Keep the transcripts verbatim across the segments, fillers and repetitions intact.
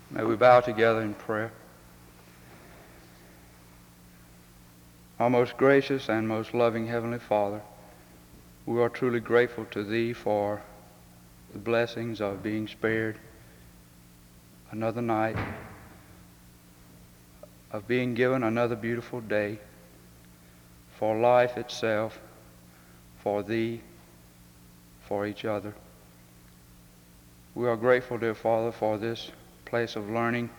May we bow together in prayer. Our most gracious and most loving Heavenly Father, we are truly grateful to Thee for the blessings of being spared another night, of being given another beautiful day, for life itself, for Thee, for each other. We are grateful, dear Father, for this place of learning,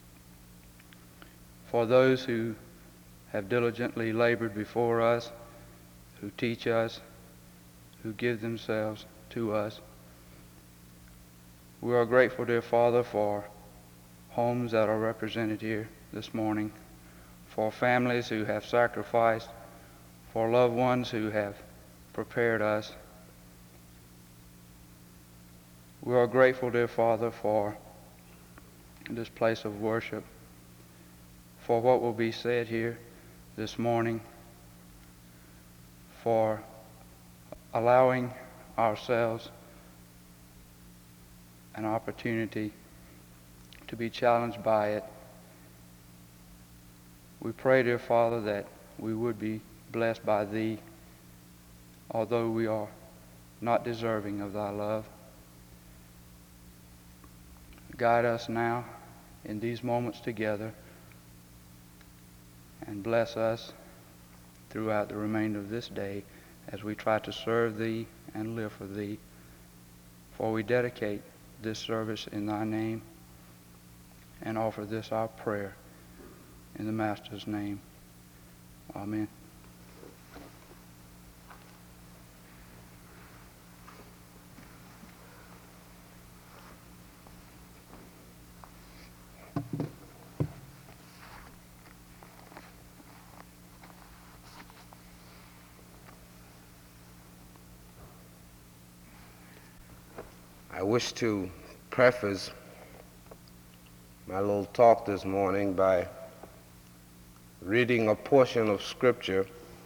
for those who have diligently labored before us, who teach us, who give themselves to us. We are grateful, dear Father, for homes that are represented here this morning, for families who have sacrificed, for loved ones who have prepared us. We are grateful, dear Father, for this place of worship, for what will be said here this morning, for allowing ourselves an opportunity to be challenged by it. We pray, dear Father, that we would be blessed by Thee, although we are not deserving of Thy love. Guide us now in these moments together, and bless us throughout the remainder of this day as we try to serve Thee and live for Thee. For we dedicate this service in Thy name and offer this our prayer in the Master's name. Amen. I wish to preface my little talk this morning by reading a portion of Scripture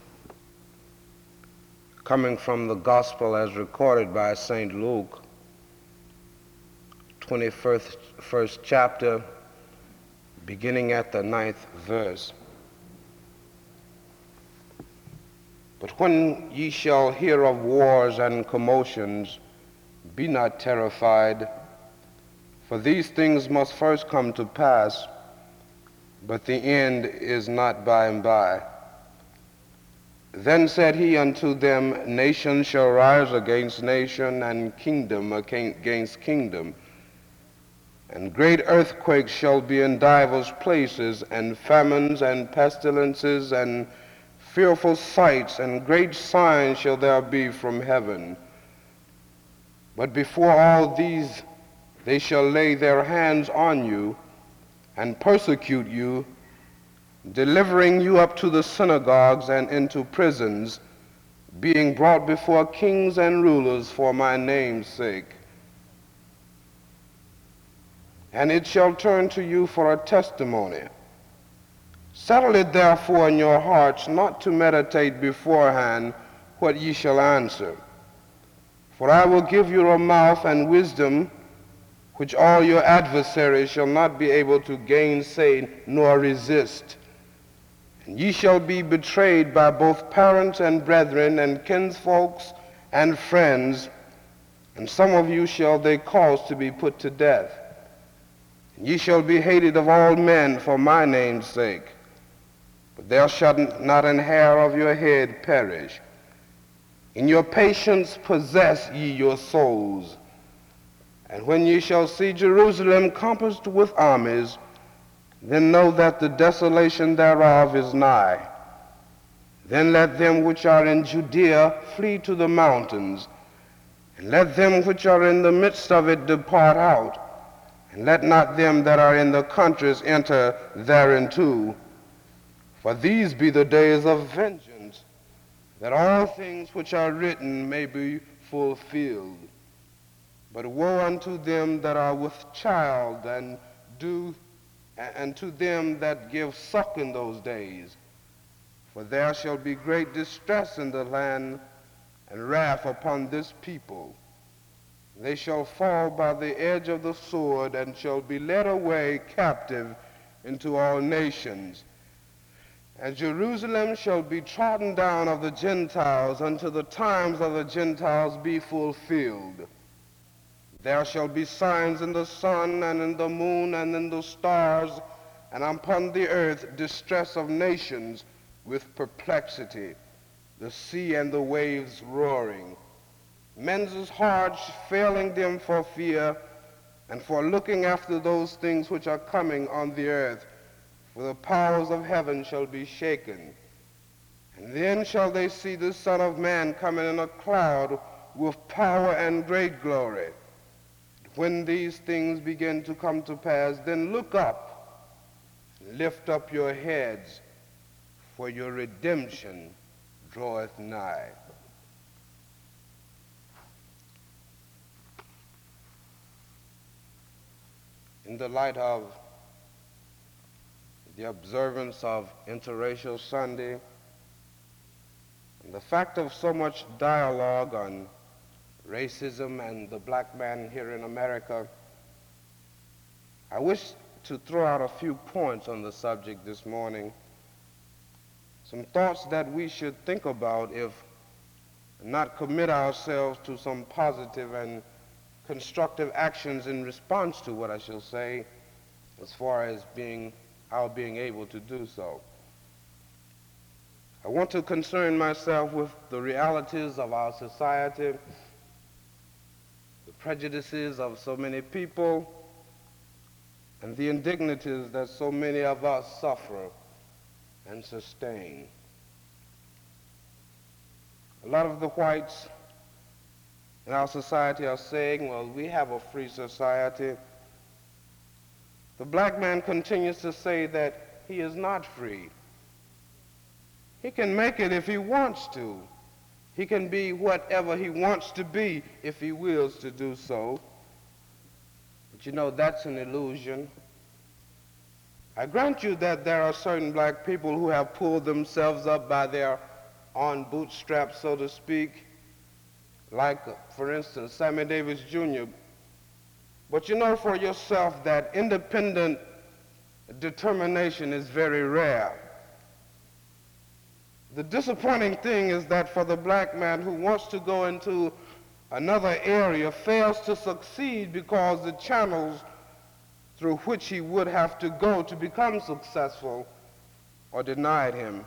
coming from the Gospel as recorded by Saint Luke, twenty-first first chapter, beginning at the ninth verse. But when ye shall hear of wars and commotions, be not terrified, for these things must first come to pass, but the end is not by and by. Then said he unto them, Nation shall rise against nation, and kingdom against kingdom. And great earthquakes shall be in divers places, and famines and pestilences, and fearful sights, and great signs shall there be from heaven. But before all these they shall lay their hands on you, and persecute you, delivering you up to the synagogues and into prisons, being brought before kings and rulers for my name's sake. And it shall turn to you for a testimony. Settle it therefore in your hearts not to meditate beforehand what ye shall answer. For I will give you a mouth and wisdom which all your adversaries shall not be able to gainsay nor resist. And ye shall be betrayed by both parents and brethren and kinsfolks and friends, and some of you shall they cause to be put to death. And ye shall be hated of all men for my name's sake. But there shall not an hair of your head perish. In your patience possess ye your souls. And when ye shall see Jerusalem compassed with armies, then know that the desolation thereof is nigh. Then let them which are in Judea flee to the mountains, and let them which are in the midst of it depart out, and let not them that are in the countries enter thereinto. For these be the days of vengeance, that all things which are written may be fulfilled. But woe unto them that are with child, and do and to them that give suck in those days. For there shall be great distress in the land, and wrath upon this people. They shall fall by the edge of the sword and shall be led away captive into all nations. And Jerusalem shall be trodden down of the Gentiles until the times of the Gentiles be fulfilled. There shall be signs in the sun and in the moon and in the stars, and upon the earth distress of nations with perplexity, the sea and the waves roaring. Men's hearts failing them for fear, and for looking after those things which are coming on the earth, for the powers of heaven shall be shaken. And then shall they see the Son of Man coming in a cloud with power and great glory. When these things begin to come to pass, then look up, lift up your heads, for your redemption draweth nigh. In the light of the observance of Interracial Sunday, and the fact of so much dialogue on racism and the black man here in America, I wish to throw out a few points on the subject this morning, some thoughts that we should think about if not commit ourselves to some positive and constructive actions in response to what I shall say, as far as being our being able to do so. I want to concern myself with the realities of our society, the prejudices of so many people, and the indignities that so many of us suffer and sustain. A lot of the whites in our society are saying, well, we have a free society. The black man continues to say that he is not free. He can make it if he wants to. He can be whatever he wants to be if he wills to do so. But you know, that's an illusion. I grant you that there are certain black people who have pulled themselves up by their own bootstraps, so to speak, like, for instance, Sammy Davis Junior But you know for yourself that independent determination is very rare. The disappointing thing is that for the black man who wants to go into another area fails to succeed because the channels through which he would have to go to become successful are denied him.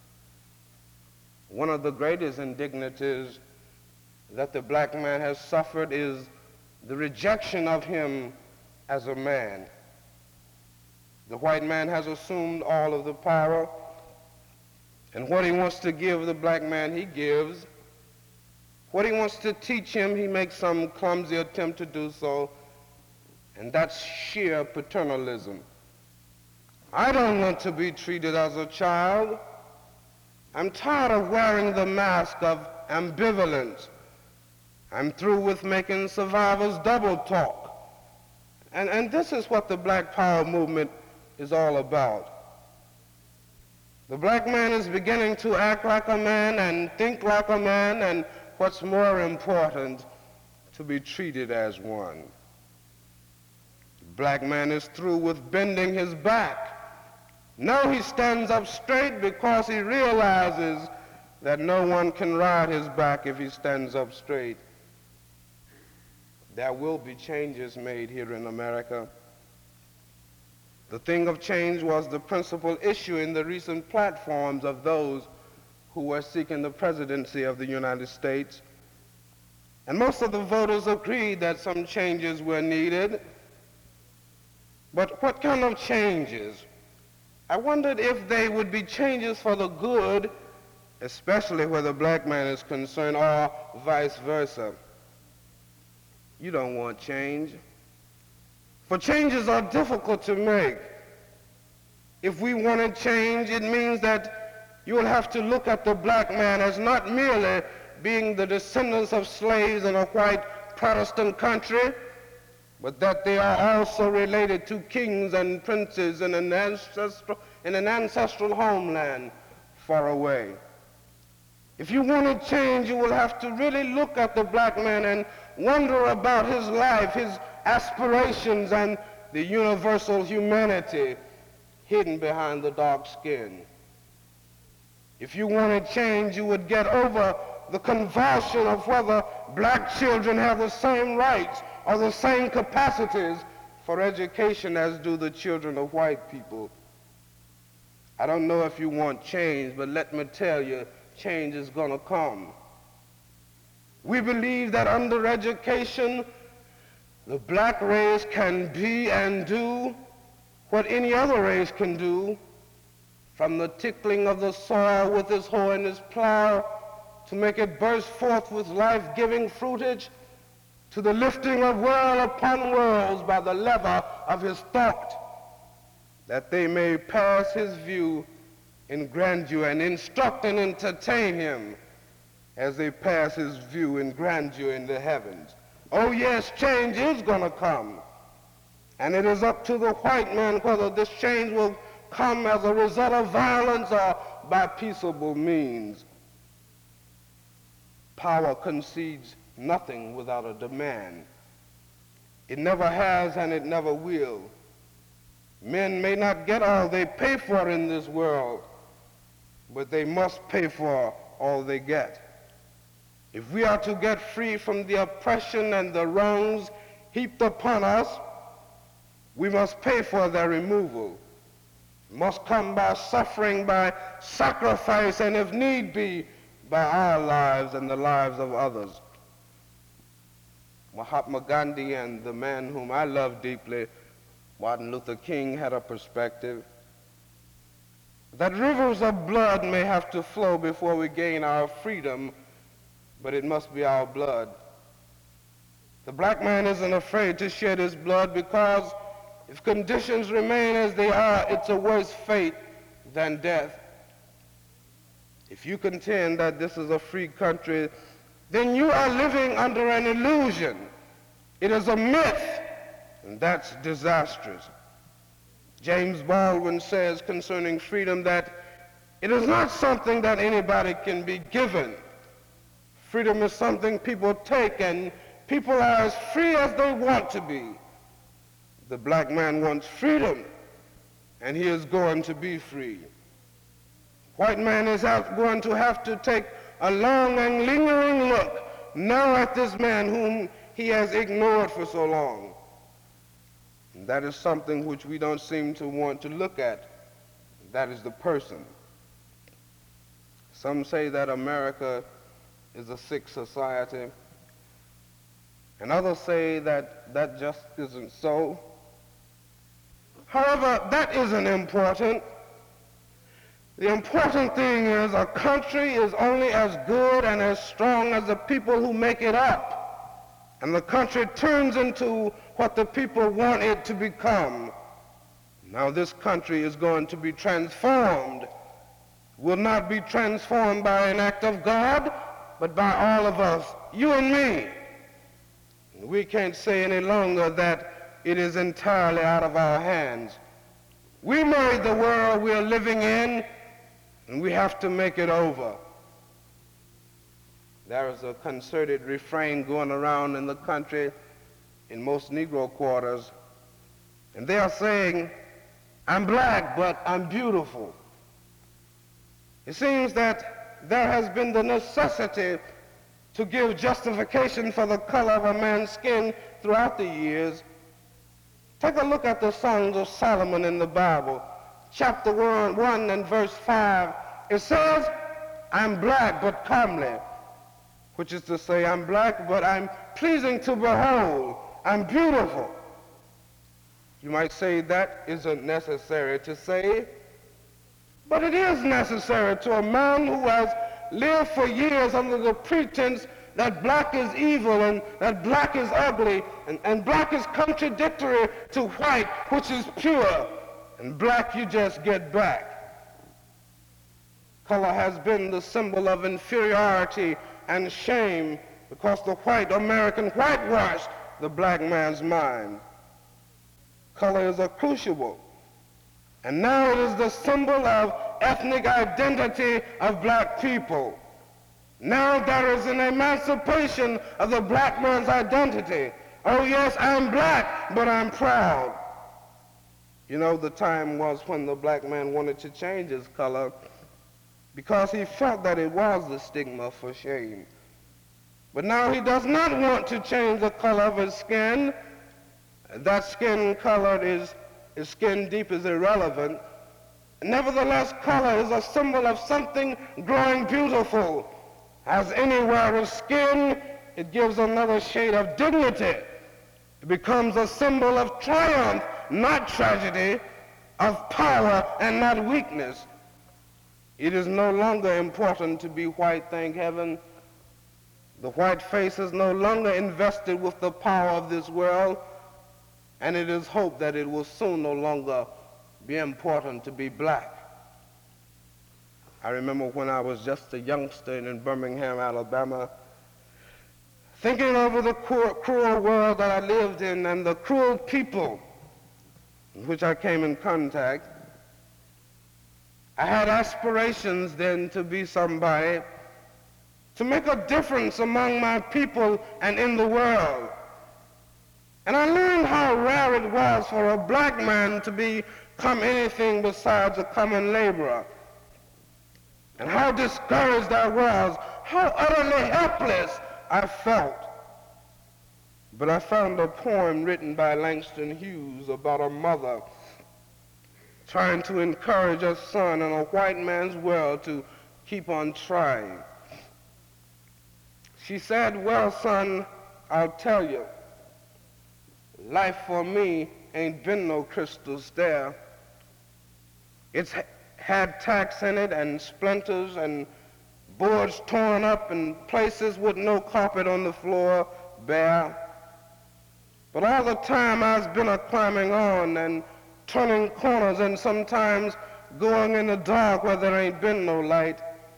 One of the greatest indignities that the black man has suffered is the rejection of him as a man. The white man has assumed all of the power, and what he wants to give the black man, he gives. What he wants to teach him, he makes some clumsy attempt to do so, and that's sheer paternalism. I don't want to be treated as a child. I'm tired of wearing the mask of ambivalence. I'm through with making survivors double talk. And, and this is what the Black Power movement is all about. The black man is beginning to act like a man and think like a man, and what's more important, to be treated as one. The black man is through with bending his back. Now he stands up straight because he realizes that no one can ride his back if he stands up straight. There will be changes made here in America. The thing of change was the principal issue in the recent platforms of those who were seeking the presidency of the United States. And most of the voters agreed that some changes were needed. But what kind of changes? I wondered if they would be changes for the good, especially where the black man is concerned, or vice versa. You don't want change. For changes are difficult to make. If we wanted change, it means that you will have to look at the black man as not merely being the descendants of slaves in a white Protestant country, but that they are also related to kings and princes in an ancestral, in an ancestral homeland far away. If you want to change, you will have to really look at the black man and wonder about his life, his aspirations, and the universal humanity hidden behind the dark skin. If you wanted change, you would get over the convulsion of whether black children have the same rights or the same capacities for education as do the children of white people. I don't know if you want change, but let me tell you, change is going to come. We believe that under education, the black race can be and do what any other race can do, from the tickling of the soil with his hoe and his plow to make it burst forth with life-giving fruitage, to the lifting of world upon worlds by the lever of his thought, that they may pass his view in grandeur and instruct and entertain him as they pass his view in grandeur in the heavens. Oh yes, change is going to come. And it is up to the white man whether this change will come as a result of violence or by peaceable means. Power concedes nothing without a demand. It never has and it never will. Men may not get all they pay for in this world, but they must pay for all they get. If we are to get free from the oppression and the wrongs heaped upon us, we must pay for their removal. It must come by suffering, by sacrifice, and if need be, by our lives and the lives of others. Mahatma Gandhi and the man whom I love deeply, Martin Luther King, had a perspective that rivers of blood may have to flow before we gain our freedom, but it must be our blood. The black man isn't afraid to shed his blood because if conditions remain as they are, it's a worse fate than death. If you contend that this is a free country, then you are living under an illusion. It is a myth, and that's disastrous. James Baldwin says concerning freedom that it is not something that anybody can be given. Freedom is something people take, and people are as free as they want to be. The black man wants freedom, and he is going to be free. White man is out going to have to take a long and lingering look now at this man whom he has ignored for so long. And that is something which we don't seem to want to look at. That is the person. Some say that America is a sick society, and others say that that just isn't so. However, that isn't important. The important thing is a country is only as good and as strong as the people who make it up. And the country turns into what the people want it to become. Now this country is going to be transformed. Will not be transformed by an act of God, but by all of us, you and me. We can't say any longer that it is entirely out of our hands. We made the world we're living in, and we have to make it over. There is a concerted refrain going around in the country in most Negro quarters, and they are saying, I'm black, but I'm beautiful. It seems that there has been the necessity to give justification for the color of a man's skin throughout the years. Take a look at the Songs of Solomon in the Bible, chapter one, one and verse five. It says, I'm black but comely, which is to say, I'm black but I'm pleasing to behold. I'm beautiful. You might say that isn't necessary to say, but it is necessary to a man who has lived for years under the pretense that black is evil and that black is ugly and, and black is contradictory to white, which is pure, and black you just get black. Color has been the symbol of inferiority and shame because the white American whitewashed the black man's mind. Color is a crucible, and now it is the symbol of ethnic identity of black people. Now there is an emancipation of the black man's identity. Oh yes, I'm black, but I'm proud. You know, the time was when the black man wanted to change his color because he felt that it was the stigma for shame. But now he does not want to change the color of his skin. That skin color is, his skin deep is irrelevant. Nevertheless, color is a symbol of something growing beautiful. As anywhere is skin, it gives another shade of dignity. It becomes a symbol of triumph, not tragedy, of power and not weakness. It is no longer important to be white, thank heaven. The white face is no longer invested with the power of this world, and it is hoped that it will soon no longer be important to be black. I remember when I was just a youngster in Birmingham, Alabama, thinking over the cruel, cruel world that I lived in and the cruel people with which I came in contact. I had aspirations then to be somebody, to make a difference among my people and in the world. And I learned how rare it was for a black man to become anything besides a common laborer, and how discouraged I was, how utterly helpless I felt. But I found a poem written by Langston Hughes about a mother trying to encourage her son in a white man's world to keep on trying. She said, "Well, son, I'll tell you, life for me ain't been no crystal stair. It's had tacks in it and splinters and boards torn up and places with no carpet on the floor bare. But all the time I've been a climbing on and turning corners and sometimes going in the dark where there ain't been no light.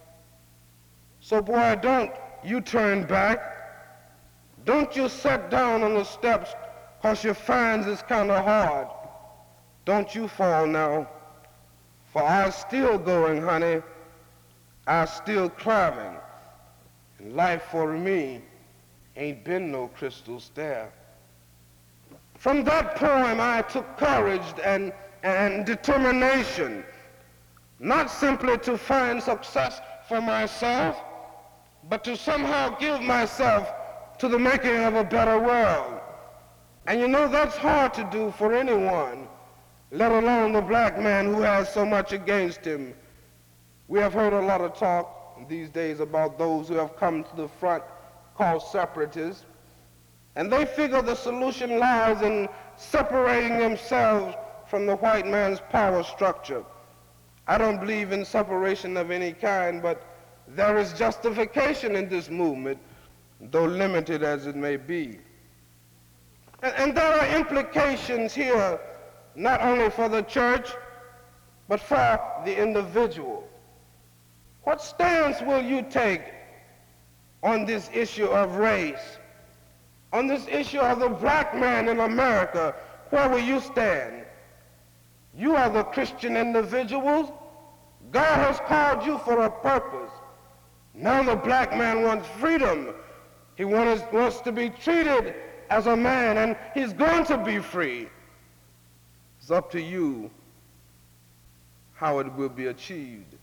So boy, don't you turn back. Don't you sit down on the steps cause you find it's kind of hard. Don't you fall now. For I'm still going, honey. I'm still climbing. And life for me ain't been no crystal stair." From that poem, I took courage and, and determination, not simply to find success for myself, but to somehow give myself to the making of a better world. And you know, that's hard to do for anyone, let alone the black man who has so much against him. We have heard a lot of talk these days about those who have come to the front called separatists, and they figure the solution lies in separating themselves from the white man's power structure. I don't believe in separation of any kind, but there is justification in this movement, though limited as it may be. And, and there are implications here, not only for the church, but for the individual. What stance will you take on this issue of race? On this issue of the black man in America, where will you stand? You are the Christian individuals. God has called you for a purpose. Now the black man wants freedom. He wants, wants to be treated as a man, and he's going to be free. It's up to you how it will be achieved.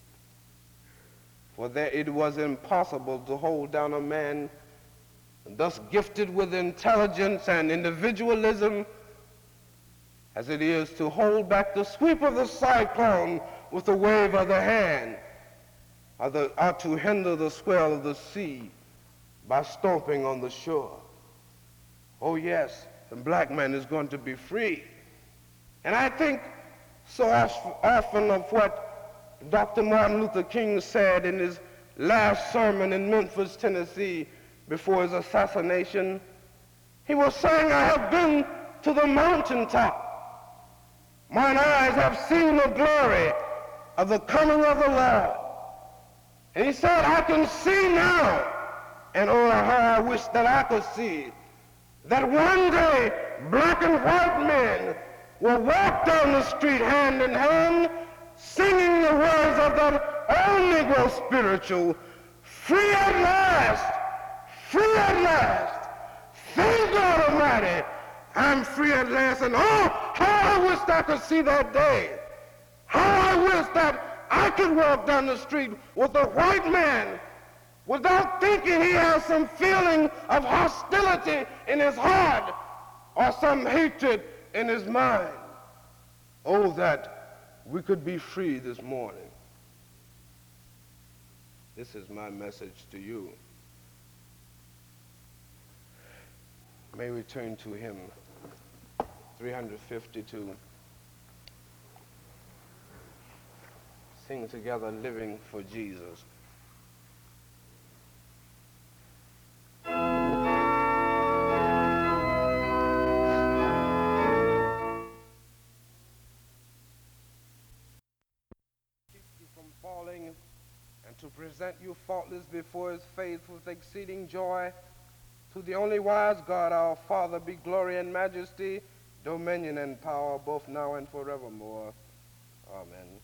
For there it was impossible to hold down a man thus gifted with intelligence and individualism as it is to hold back the sweep of the cyclone with a wave of the hand, or, the, or to hinder the swell of the sea by stomping on the shore. Oh yes, the black man is going to be free. And I think so often of what Doctor Martin Luther King said in his last sermon in Memphis, Tennessee, before his assassination. He was saying, "I have been to the mountaintop. Mine eyes have seen the glory of the coming of the Lord." And he said, "I can see now, and oh, how I wish that I could see, that one day black and white men will walk down the street hand in hand, singing the words of that old Negro spiritual, Free at last! Free at last! Thank God Almighty! I'm free at last, and oh, how I wish I could see that day. How I wish that I could walk down the street with a white man without thinking he has some feeling of hostility in his heart or some hatred in his mind. Oh, that we could be free this morning. This is my message to you. May we turn to hymn three fifty-two. Sing together, Living for Jesus. Keep you from falling, and to present you faultless before his face with exceeding joy. To the only wise God, our Father, be glory and majesty, dominion and power, both now and forevermore. Amen.